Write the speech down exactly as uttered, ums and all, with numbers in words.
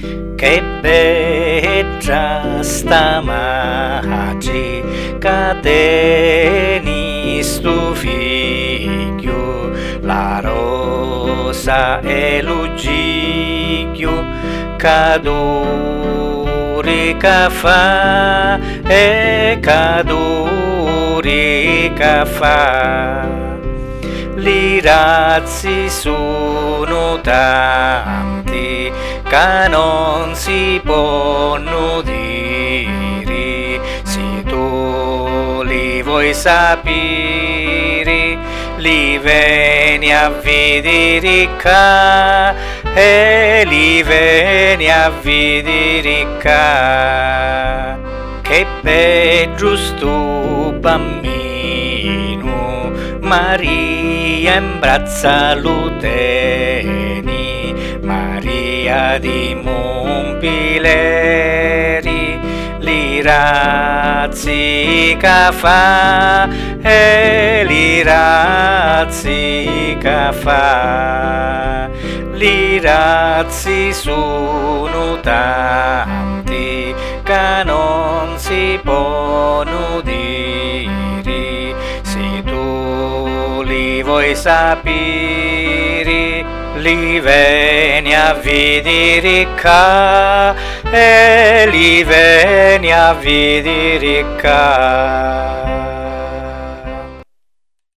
Che bella sta magi, cateni stu figlio, la rosa e l'ugiglio, caduri che fa e caduri che fa. Li razzi sono tanti che non si possono dire, se tu li vuoi sapere, li vieni a vedere qua, e li vieni a vedere qua. Che bello sto bambino, Maria imbrazza lo teni, Maria di Montpileri, li razzi che fa e li razzi che fa. Li razzi sono tanti che non si possono dire, se tu li vuoi sapere, li vieni a vedere qua, e li vieni a vedere qua.